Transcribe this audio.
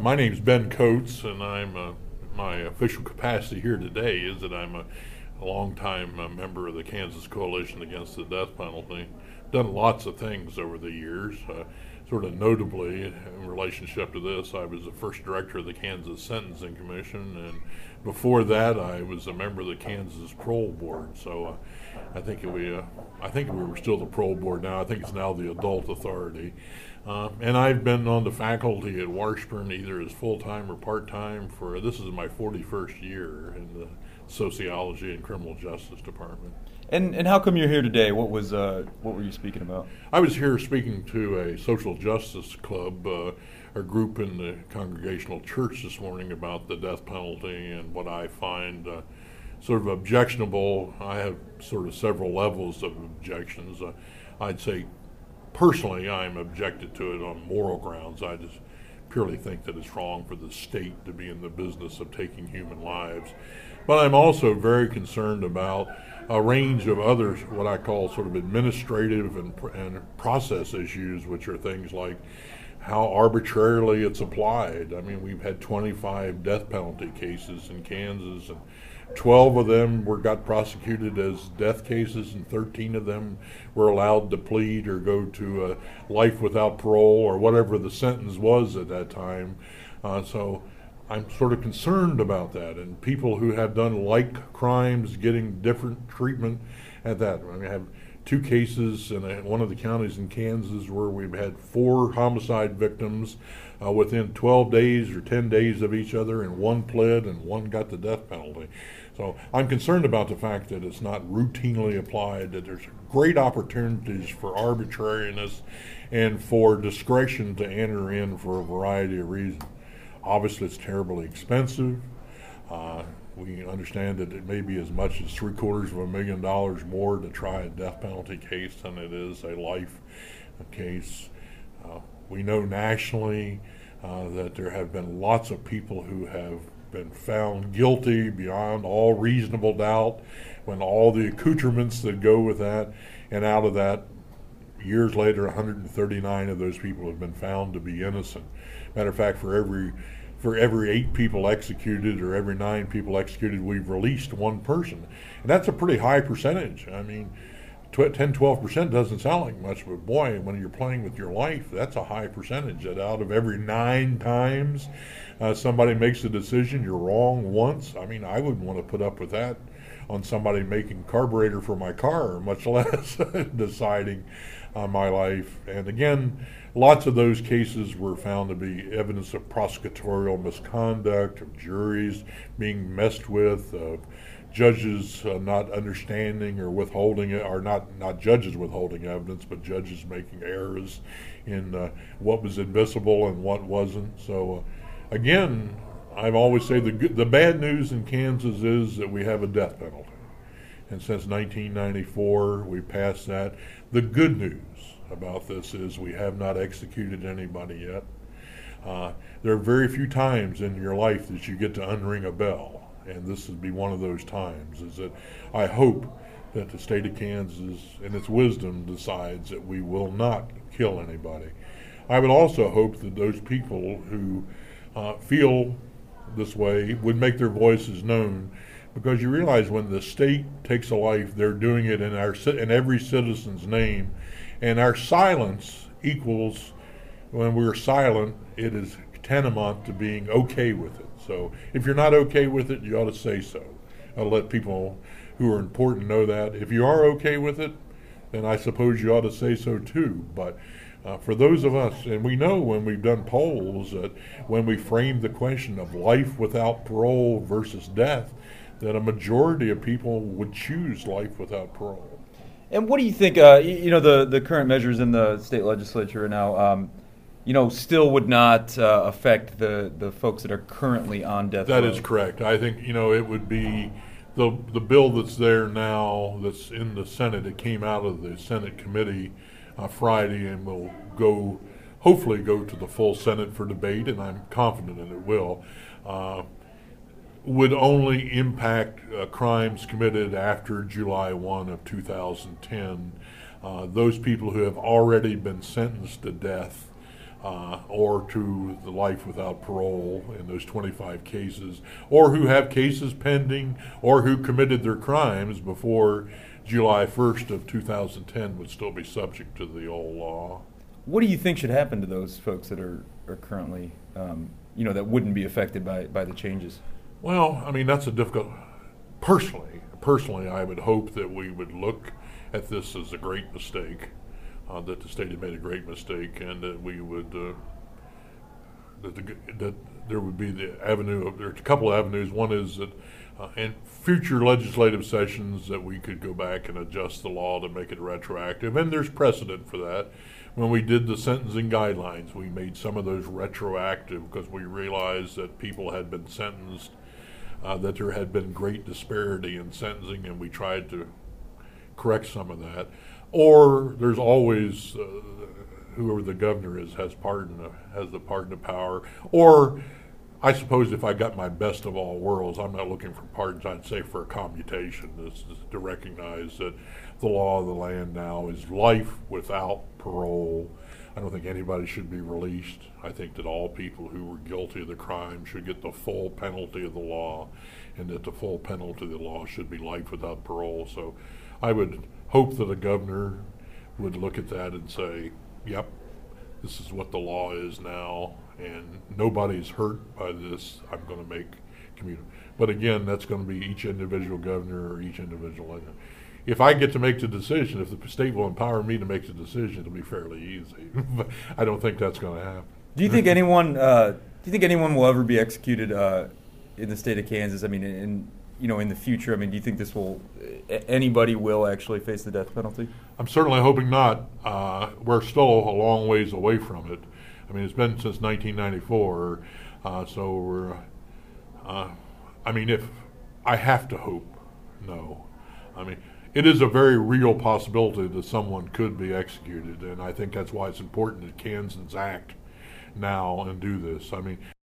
My name's Ben Coates, and my official capacity here today is that I'm a longtime member of the Kansas Coalition Against the Death Penalty. Done lots of things over the years. Sort of notably, in relationship to this, I was the first director of the Kansas Sentencing Commission, and before that, I was a member of the Kansas Parole Board. So I think we were still the Parole Board now. I think it's now the Adult Authority. And I've been on the faculty at Washburn either as full-time or part-time for, this is my 41st year in the Sociology and Criminal Justice Department. And how come you're here today? What were you speaking about? I was here speaking to a social justice club, a group in the Congregational Church this morning about the death penalty and what I find sort of objectionable. I have sort of several levels of objections. I'd say personally I'm objected to it on moral grounds. I just purely think that it's wrong for the state to be in the business of taking human lives. But I'm also very concerned about a range of other, what I call sort of administrative and process issues, which are things like how arbitrarily it's applied. I mean, we've had 25 death penalty cases in Kansas, and 12 of them got prosecuted as death cases, and 13 of them were allowed to plead or go to life without parole or whatever the sentence was at that time. So I'm sort of concerned about that, and people who have done like crimes getting different treatment at that. I mean, I have two cases in one of the counties in Kansas where we've had 4 homicide victims within 12 days or 10 days of each other, and one pled and one got the death penalty. So I'm concerned about the fact that it's not routinely applied, that there's great opportunities for arbitrariness and for discretion to enter in for a variety of reasons. Obviously, it's terribly expensive. We understand that it may be as much as $750,000 more to try a death penalty case than it is a life case. We know nationally that there have been lots of people who have been found guilty beyond all reasonable doubt, when all the accoutrements that go with that, and out of that, years later, 139 of those people have been found to be innocent. Matter of fact, for every 8 people executed or every 9 people executed, we've released one person. And that's a pretty high percentage. I mean, 10-12% doesn't sound like much, but boy, when you're playing with your life, that's a high percentage. That out of every 9 times somebody makes a decision, you're wrong once. I mean, I wouldn't want to put up with that on somebody making carburetor for my car, much less deciding on my life. And again, lots of those cases were found to be evidence of prosecutorial misconduct, of juries being messed with, of judges not understanding or withholding it, or not judges withholding evidence, but judges making errors in what was admissible and what wasn't. So again, I've always said the bad news in Kansas is that we have a death penalty. And since 1994, we passed that. The good news about this is we have not executed anybody yet. There are very few times in your life that you get to unring a bell, and this would be one of those times. Is that I hope that the state of Kansas, in its wisdom, decides that we will not kill anybody. I would also hope that those people who feel this way would make their voices known, because you realize when the state takes a life, they're doing it in every citizen's name, and our silence equals, when we're silent, it is tantamount to being okay with it. So if you're not okay with it, you ought to say so. I'll let people who are important know that. If you are okay with it, then I suppose you ought to say so too. But for those of us, and we know when we've done polls that when we frame the question of life without parole versus death, that a majority of people would choose life without parole. And what do you think, the current measures in the state legislature now, still would not affect the folks that are currently on death row? That is correct. I think, it would be the bill that's there now, that's in the Senate. It came out of the Senate committee Friday and will hopefully go to the full Senate for debate, and I'm confident that it will. Would only impact crimes committed after July 1 of 2010. Those people who have already been sentenced to death or to the life without parole in those 25 cases, or who have cases pending, or who committed their crimes before July 1st of 2010 would still be subject to the old law. What do you think should happen to those folks that are currently, that wouldn't be affected by the changes? Well, I mean, that's a difficult. Personally, I would hope that we would look at this as a great mistake, that the state had made a great mistake, and that we would that there would be the avenue of there's a couple of avenues. One is that in future legislative sessions that we could go back and adjust the law to make it retroactive, and there's precedent for that. When we did the sentencing guidelines, we made some of those retroactive because we realized that people had been sentenced, that there had been great disparity in sentencing, and we tried to correct some of that. Or there's always whoever the governor is has the pardon of power. Or I suppose if I got my best of all worlds, I'm not looking for pardons. I'd say for a commutation. This is to recognize that the law of the land now is life without parole. I don't think anybody should be released. I think that all people who were guilty of the crime should get the full penalty of the law, and that the full penalty of the law should be life without parole. So I would hope that a governor would look at that and say, yep, this is what the law is now, and nobody's hurt by this. I'm going to make community. But again, that's going to be each individual governor or each individual. If I get to make the decision, if the state will empower me to make the decision, it'll be fairly easy. But I don't think that's going to happen. Do you think anyone? Do you think anyone will ever be executed in the state of Kansas? I mean, in the future. I mean, do you think anybody will actually face the death penalty? I'm certainly hoping not. We're still a long ways away from it. I mean, it's been since 1994, so we're. If I have to hope, no. I mean, it is a very real possibility that someone could be executed, and I think that's why it's important that Kansans act now and do this. I mean,